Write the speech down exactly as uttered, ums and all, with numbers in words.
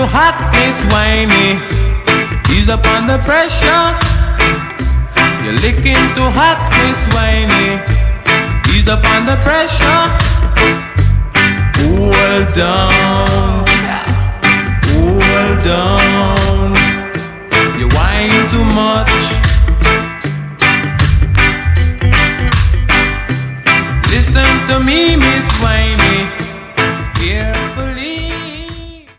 too hot, Miss Whiny. Ease up on the pressure. You're licking too hot, Miss Whiny. Ease up on the pressure. Cool down. Cool down. You whine too much. Listen to me, Miss Whiny.